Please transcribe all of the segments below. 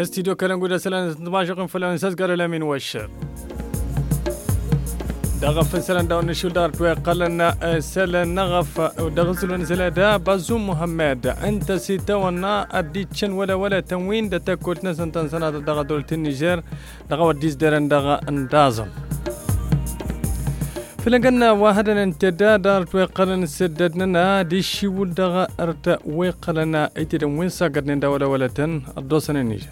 استديو كلام سلان 12 فلان سازقر لمن وش دغف سلان داون شو دار قالنا سلان نغف دغسلون سلادا بازوم محمد انت سيتونا اديتشن ولا تنوين دتكوت نسنتن سنه دغ دولة النيجر دغ وديس درن دغ اندازم فلقنا واحدا انتدا دار وقلنا سددنا دي شي دغ ارت وقلنا ايتدن وين ساقرن دوله ولتن الدوسن النيجر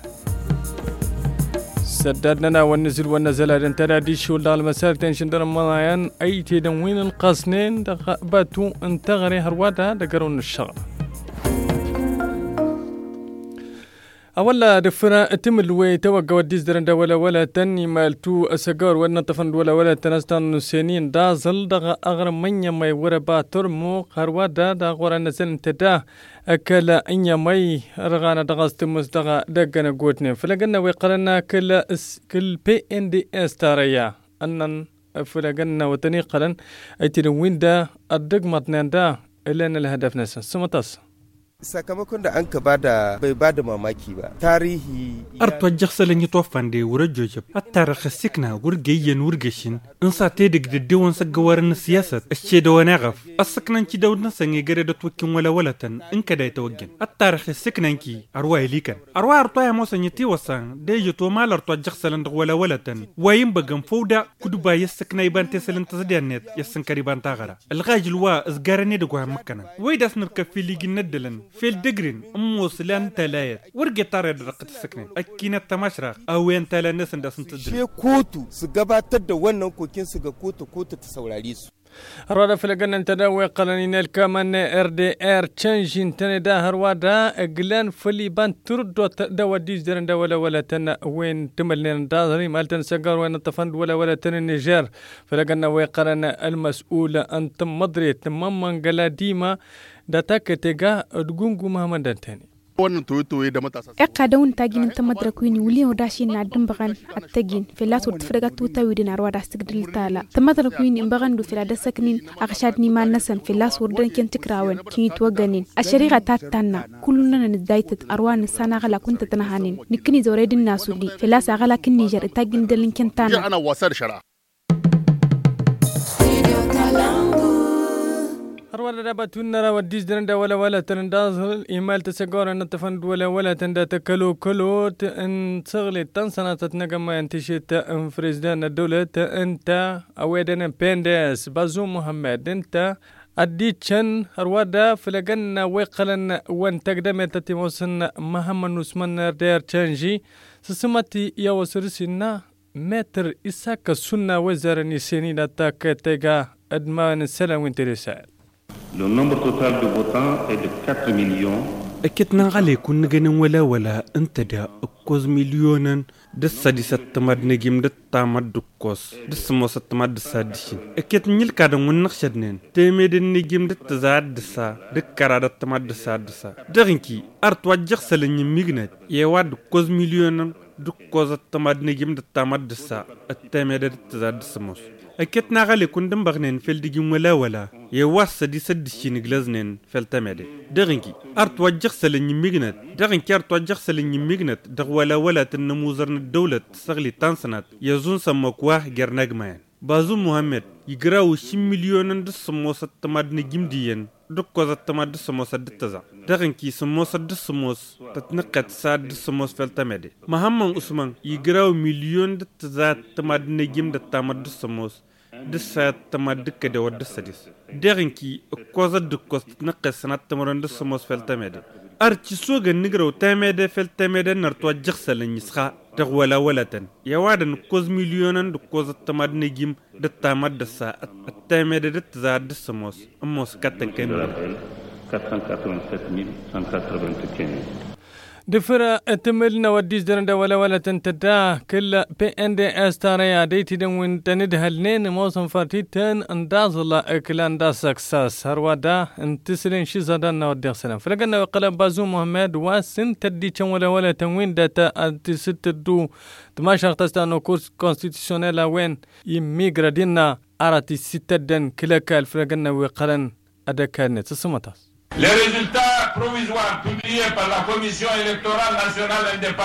سددنا ونزل انتدا دي شي دغ المسار تنشن در مايان ايتدن وين القاسنين دغ باتو انتغري هروادا دغرون الشغل أولا دفرا تملوي توقع وديز درندا ولا تني مالتو أسجار ونطفن ولا تنستان نسينين دازل دغ أغرم من يمي وربا ترمو خروادا دغ ورا نسن تدا أكلا إن يمي رغانا دغستمس دغ دغنا قوتني فلقنا ويقرنا كل بي ان دي اس تاريا أنن فلقنا وتني قرن أيتنوين دا الدق مطنان دا إلا أن الهدف نسن سمتاس sakamakon da an ka bai bada mamaki ba tarihi arto jaxsalan yito fande wura jojab attara khasikna wurgeyen wurgeshin in sa te dig de won sa gawarin siyasat ashe da wani gaf asaknan ki dawna sange gare da tukin walatan in ka dai tawaggen attara khasiknan ki arwa ilikan arwa arto ya mosan yiti wasan de yito malar to jaxsalan da walatan wayin bagan fauda kudu ba yasakna iban tesalin tasdiyanet yasan kariban tagara alghajil wa asgarane da gwa makana wai das nurka filigin nadalan في الدقرين موصلان تلايت ورقة طارد رقة السكنين أكينة تماشرة أوين تلا الناس نداس نتدري شيء كوتو سجبا تد وانا كوكين سجا كوتو تسولاريس الرادة فلقنا نتداوي قلنين الكامان RDR تشنجين تندا هروادا اقلان فليبان تردو دوا ديز درن دا ولا تن وين تملين دازري مالتن سقار وين الطفند ولا تن النيجر فلقنا ويقرنا المسؤول أنت مدري تماما قلا ديما da take tega dugungu Muhammad Dantani wannan toyotoye da matasa eka dawun tagin ta madrakuini wuli odashi na dumbagan attagin filato tfrega tuta widin arwa da sigdil tala ta madrakuini imbagan du filada saknin akshad ni man nasan filas wurdan ken tikrawen kin tuwaganin ashariqa tatanna kulluna nidaitat arwan sana gala kunta tanahanin nikni zoredin nasudi filas agala kin niger tagin dalin ken tana ana wasa da shara أرواد دابتون نرى وديز درندا ولا تندازل إيمال تسجار أن تفند ولا تندا تكلو إن تغلي تنسنا تتنجم أنتشيت فريزدان الدولة أنت أودنا بندس بازوم محمد أنت أديتشن أرواد فلقنا وقلنا وان تقدم تتموسن محمد نسمان دير تشنجي سسمتي يا وسرسنا متر إساك السنة وزار نسيني نتاك تيغا أدمان السلام وانترسال Le nombre total de votants est de 4 millions. أكتنا غالي كون نغنن ولا أنت دا أكوز مليونن دسا دي ستماد نجيم دتاماد دكوز دسمو ستماد دسا ديشين أكت نيل كادن ونخشدنين تيميد نجيم دتزاد دسا دكارا دتماد دسا دغنكي أرتوا جغسل نيميغنات يواد كوز مليونن دكوز التماد نجيم دتاماد دسا التيميد دتزاد دسموس أكيد ناقل يكون دم بغنين في الدجوم ولا يواس دي سدشين غلازنين في التمادي دغنكي أرت وجه سلني ميغنت دغنكي أرت وجه سلني ميغنت دغ ولا تنموزرن الدولة تسغلي تانسنات يزون سموكواه جرناغمان بازوم محمد يقراو 6 مليون دسموس التماد نجيم ديين دكوز التماد دسموس الدتزا دغنكي سموس الدسموس تتنقت ساد دسموس في التمادي محمد عثمان يقراو مليون دتزا التماد نجيم دتاماد دسموس دسا تماد دكا دو دساديس دغنكي كوز الدكوز تتنقت سنات تمرن دسموس في التمادي أرتي سوغا نقراو تمادي في التمادي نرتوا جغسل نسخا دغ ولا تن يوادن كوز مليونن دكوز التماد نجيم دتاماد دسا التمادي دتزا دسموس أموس كاتن كامل 487,195. دفرة تملنا وديز درندا ولا تنتدا كل بي ان دي اس تاريا ديتي دن وين تندهلنين موسم فاتيتن اندازلا اكلان دا سكساس هروادا انتسلين شيزادان ودي سلام فلقنا قلب بازوم محمد واسن تدي چن ولا تنوين داتا انتستدو تماشا تستانو كورس كونستيتيونيل وين يميغرا دينا اراتي ستدن كلكال فلقنا وقلن ادكانت سمتاس Les résultats provisoires publiés par la Commission électorale nationale indépendante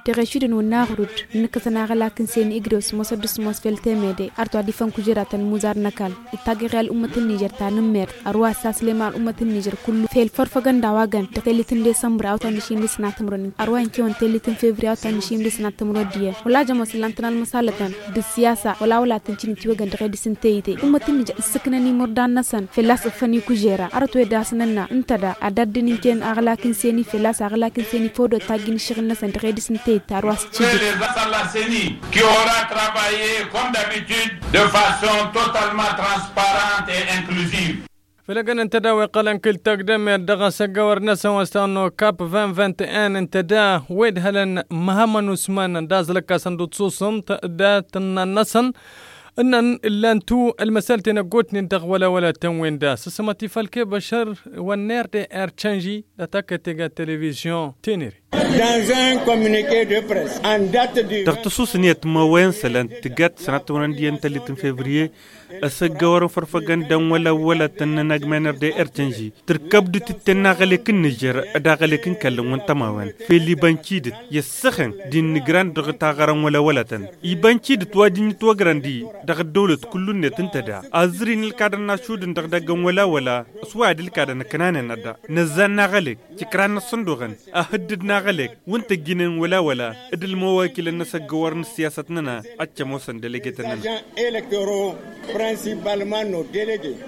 تغشيدن وناغرود نكسنا غلاكن سين إجروس مصدس مصفلتي ميدي أرتو ديفن كجرة المزار نكال التاجر الأمة النيجر تانمير أرواح ساس لما الأمة النيجر كله في الفرفقان دواجن تقلتن ديسمبر أو تنشين لسنة تمرن أرواح كيون تقلتن فبراير أو تنشين لسنة تمرن دي ولا جماس لانتنا المسالتن بالسياسة ولا تنشين تيوجن تغير سنتيتي أمة النيجر السكنني مردان نسن في اللاس فني كجرة أرتو داسننا انتدا عدد نيجن أغلاكن سيني في اللاس أغلاكن سيني فودو تاجين شغلنا سن تغير سنتيت أرواح qui aura travaillé comme d'habitude de façon totalement transparente et inclusive. فلقنا انتداوي قلن كل تقدم يدغى سقور نسا واستانو كاب 2021 انتدا ويد هلن مهما نسمان داز لك صندوق صوصن دا تننسن ان اللانتو المسألة نقوتني ندغ ولا تنوين دا سسمتي فالكي بشر والنير دي ارتشانجي لتاكا تيغا تلفزيون تينيري Dans un communiqué de presse en date du تختصوص نيت موين سلان تقات سنة تورنديان 30 فبراير أسجور فرفقان دم ولا تنناج منر دي ارتنجي تركب دو تتناغلك النجر أداغلك نكلم وانتماوين في اللي بانشيدت يسخن دي نجران دغتاغران ولا تن يبانشيدت وادين توغران دي دغ الدولة كلون نتنتدا أزرين الكادر ناشود دغدغن ولا سواد الكادر نكنان ندا نزان غلك تكران الصندوغن أهددنا غلك وانت جنن ولا ادل مواكل الناس جوارن سياستنا اتشموسن ديليجيتنا principalement nos délégués.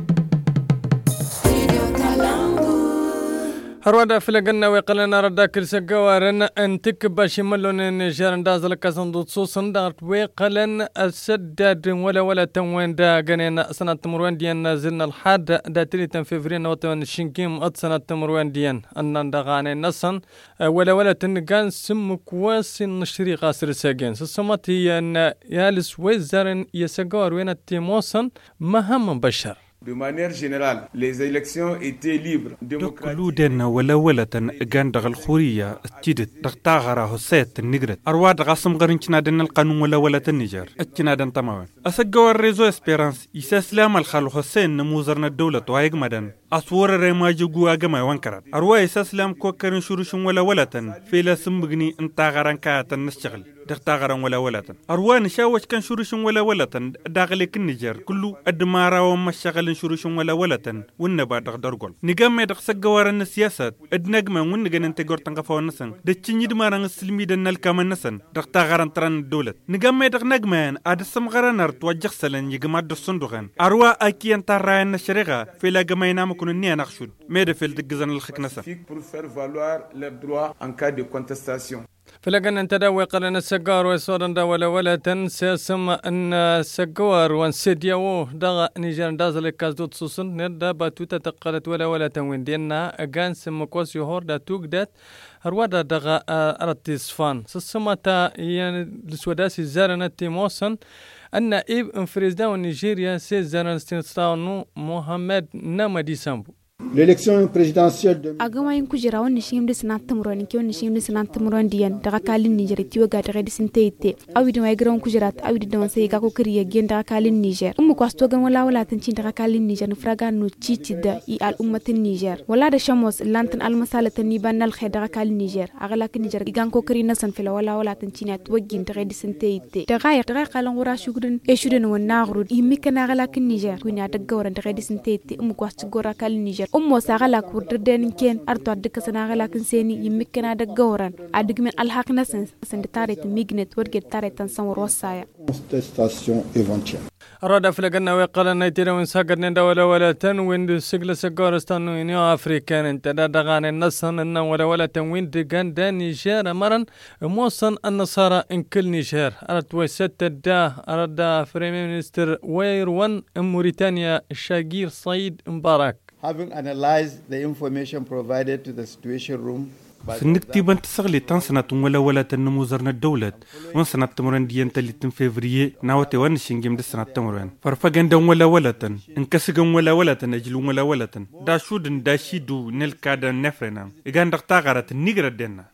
هروادا فلقنا ويقلنا ردا كرسا قوارن انتك باشي ملون نجارن دازل كاسن دوت صوصن دارت ويقلن السداد ولا تنوين دا قنينا سنة تمروين ديان نازلنا الحاد دا تريتن فيفرين وطوان الشنكيم ات سنة تمروين ديان انان دا غاني نصن ولا تنقان سم كواس نشري غاسر ساقين سسمت هي ان يالس ويزارن يساقوار وين التيموسن مهم بشر. De manière générale, les élections étaient libres, démocratiques. كلودنا ولا جاندغ الخورية تجد تغتاغرا هسيت النجرة أرواد غاسم غرنشنا دن القانون ولا النيجر أتشنا دن تماما أسجوا الريزو إسبيرانس يساسلام الخالو حسين نموزرنا الدولة وعيق مدن أصور ريماجو جوا جماعة وانكرات أروا إساسلام كوكرن شروشون ولا في لا سمبغني انتاغران كاتن نشتغل تغتاغران ولا أروا نشاوش كان شروشون ولا داغلك النيجر كله أدمارا ومشغل شروشون ولا والنبا دغدرغول نجمع دغسجوا السياسات أدنجمع ونجن انتجور تنقفوا نسن دتشني دمارن السلمي دنال كمان نسن دغتاغران تران الدولة نجمع دغنجمان أدسم غرانر توجه سلن يجمع الصندوقان أروا أكيد تراين الشريعة في لا جمعنا مكون النية نخشود ماذا في الدجزان الخكنسة pour faire valoir leurs droits en cas de contestation. فلقنا انت داوي قلنا السجار ويصورن دا ولا تنسى سما ان السجار وانسديو دا نيجان دازل كازدوت سوسن ندا باتوتا تقلت ولا تنوين دينا اغان سما كوس يهور دا توقدات هروادا دغا ارتيسفان سسمتا يعني السوداسي زارنا تيموسن ان ايب فريزدان نيجيريا سي زارن ستانو محمد نمدي سامبو L'élection présidentielle de Agamayin kujira wani shim de sanat tumuron ki wani shim de sanat tumuron diyan daga kalin Niger tiwa ga daga de sintete awidi way gron kujirat awidi don sey ga ko kriye gen daga kalin Niger kwasto gan wala tan cin daga kalin Niger no fraga no cici da i al ummatin Niger wala da shamos lantan al masalatan ni banal khay daga kalin Niger agala kin Niger gan ko kri nasan fela wala tan cin at wagin daga de sintete daga kalan wura shugudin e shuden won nagrud i mikana agala kin Niger kunya daga wora daga de sintete kwasto gora kalin Niger mo sagala kurder den ken arto adka sanagala kin seni yimmikana da gawran adigmen alhaqna sen taret mignet warget taretan samur wasaya contestation éventuelle. أراد فلقنا ويقال نيتنا ونساقنا ولا تنوين سجل سجارستان وينيو أفريكان انت دغان النصن إن ولا تنوين دجان دا نيجير مرن موصن النصارى إن كل نيجير أرد وست دا أرد فريمي مينستر ويروان موريتانيا شاقير صيد مبارك. Having analyzed the information provided to the Situation Room سنكتي بنت سغلي تنسنة ولا تنموزرنا الدولة ونسنة تمرن ديان تلتن فيفريي ناوتي وانشين دي سنة تمرن فرفاقن دون ولا انكسقن ولا أجلون ولا داشودن داشيدو نلكادا نفرنا إغان دقتاغرة النيجر دينا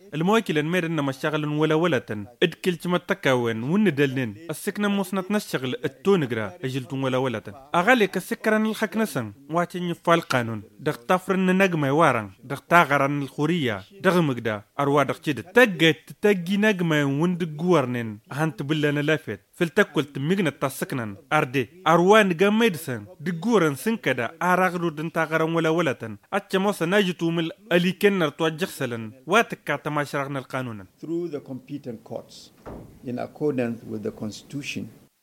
المواكل المير إنما الشغل ولا إدكل كما تكاون وندلنين السكنة مصنت نشغل التونجرا أجلتون ولا أغاليك السكران الخكنسن واتين يفعل قانون دغتافرن نجمة وارن دغتاغرن الخورية دغمقدا أروا دغتشد تجي نجمة وندقورنين هانت بلنا لافت فلتكل تميغنا تاسكنن أردي أروان جاميدسن دقورن سنكدا أراغرو دنتاغرن ولا أتشموس ناجتو من أليكنر توجخسلن واتكا تماشرغن القانون through the competent courts in accordance with the constitution.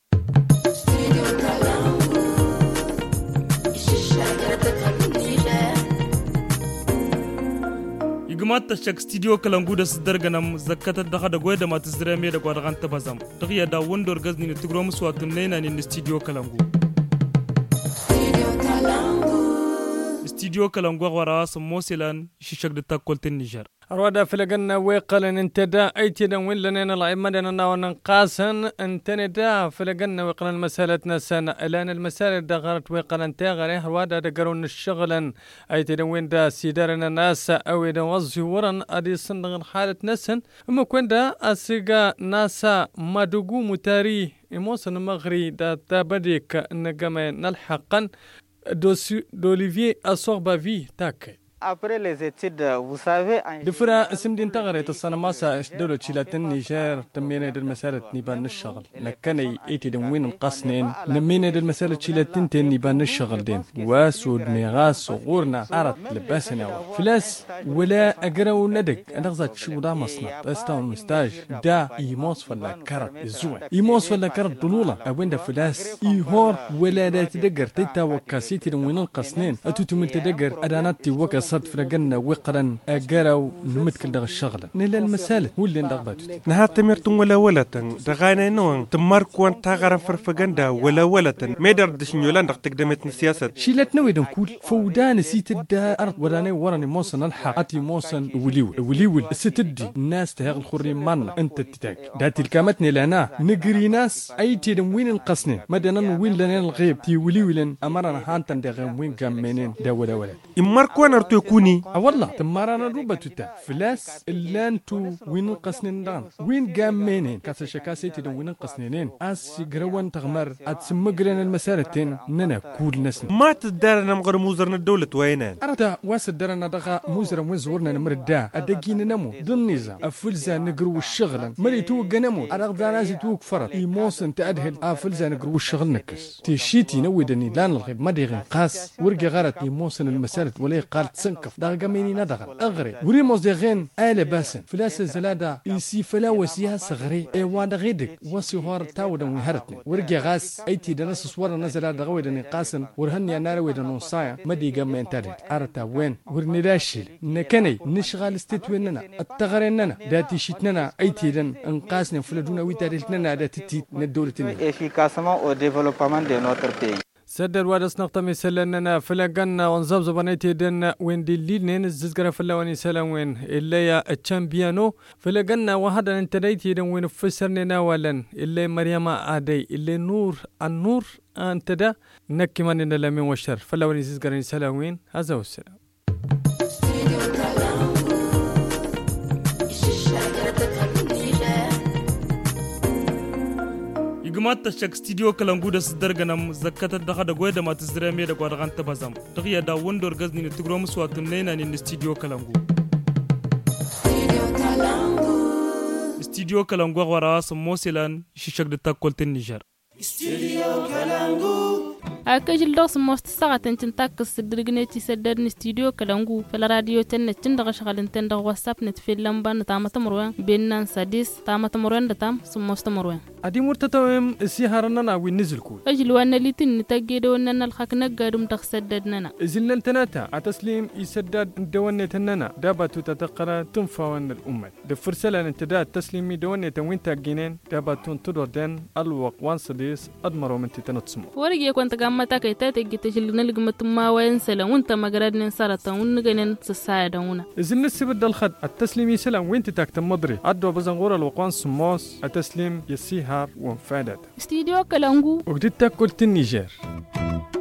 يجمعت الشك استديو كلامجودة صدرجنام زكاة الدخل جويدا ما تزرمي دقوا رغنت بزم دقيا دا وندور جزني نتجرم سواتنينا نين استديو كلامجو استديو كلامجو وراس موسيلان شيشك دتا كولت النيجر أرودا فلقنا ويقلن انتدا أيتنا وين لنا العمدنا وننقاسن انتدا فلقنا ويقلن مسالتنا سنة الآن المسالة دغرت ويقلن تاغري أرودا دقرون الشغلا أيتنا وين دا سيدارنا ناس أو دا وزورن أدي صندغن حالة نسن أما كون دا أسيقا ناسا مادوغو متاري إموسن مغري دا تابديك نقامي نلحقا دوليفيer Assorbavi تاكي Après les études, vous savez, دفرا سمدين تغريت السنة ماسا دولة شيلات النيجر تمينا دل مسالة نيبان الشغل لكني ايتي دم وين مقصنين نمينا دل مسالة شيلات تنتين نيبان الشغل دين واسود ميغاس وغورنا عرض لباسنا فلاس ولا اقراو ندق انغزات شو دا مصنع تستاون مستاج دا ايموس فلا كارت الزوين ايموس فلا كارت دلولة اوين دا فلاس ايهور ولا دا تدقر تيتا وكاسيتي دم وين القصنين اتوتو من تدقر اداناتي وكاس فرقنا وقرا اجروا نمتكل دغ الشغله نلا المساله هو اللي ندغبت نها تمرتون ولا دغانا نون تماركوان تاغرا فرفغندا ولا ميدر دشنيولان دغ تقدمت السياسه شيلتنا ويدن كول فودان سيت الدار وراني وراني موسن الحق اتي موسن وليول ستدي الناس تهغ الخري مان انت تتاك داتي الكامتني لنا نقري ناس ايتي دم وين القصنين مدنا وين لنا الغيب تي وليولن امرنا هانتن دغ وين كامنين دا ولا اماركوان ارتو كوني والله تمارنا روبا توتا فلاس اللانتو وين القصنين دان وين قامينين كاس شكاسيتي دون وين القصنينين اس جروان تغمر اتسمقرن المسارتين ننا كل ناس ما تدارنا مغر موزرنا الدولة وينان أرتا واسد درنا دغا موزر وين زورنا نمردا ادقين نمو ضنيزا افلزا نقرو الشغل ملي توق نمو ارغدا نازي توق فرط ايموسن تادهل افلزا نقرو الشغل نكس تيشيتي نودني لان الغيب ما ديغن قاس ورقي غارت ايموسن المسارت ولا قالت سنكف دغا ميني ندغل اغري وريموس ديغين آل باسن فلاس الزلادا يسي فلا وسيها صغري ايوان غيدك وسيهور تاودن وهرتني ورقي غاس ايتي دنس صور نزل دغويدني قاسن ورهني انا رويدن صايا مدي قام انترت ارتا وين ورني داشيل نكني نشغال استتويننا التغريننا داتي شيتنا ايتي دن انقاسن فلدونا ويتاريتنا داتي ندورتني efficacement au développement de notre pays. سدر وادس نقطة سلنا فلقنا ونزبزب نيتي دن وين دليلين الززقرة فلواني سلام وين اللي يا الشامبيانو فلقنا وهذا انتديتي دن وين فسرنا ولن اللي مريم عادي اللي نور النور انتدا نكي من لمن وشر فلواني ززقرة سلام وين هذا هو السلام. يجمعت الشك استديو كلامجودة صدرجنام زكاة الدخل جويدا ما تزرمي دقوا رغنت بزم دقيا دا وندور جزني نتجرم سواتنينا نين استديو كلامجو استديو كلامجو وراس موسيلان شيشك دتا كولت النيجر استديو كلامجو أكجل دوس مستساعة تنتاك الصدرجنتي سدرن استديو كلامجو في الراديو تندغ شغل تندغ واتساب نتفيل لمبا نتامة مروان بيننا سادس تامة مروان دتام سموست مروان أدي مرتتوهم السيهارنا ونزل كول أجل وانا ليتن نتاجدو أننا الحق نقدم تخسددنا إزلنا التناتا عتسليم يسدد دوانة تننا دابتو تتقرا تنفاون الأمة دفرسلا انتداد تسليمي دوانة وين تاجينين دابتو تدردن الوق وانسديس أدمرو من تتنتصمو ورقي كنت قامتا كيتاتي جتشل نلقمت ما وينسلا وانت مقرد ننسارتا ونقنن سسايدونا إزلنا السبد الخد التسليمي سلام وين تتاكتم مدري عدو بزنغور الوقوان سموس التسليم يسيها وانفادت استديو كلامجو وقدت تاكل النيجر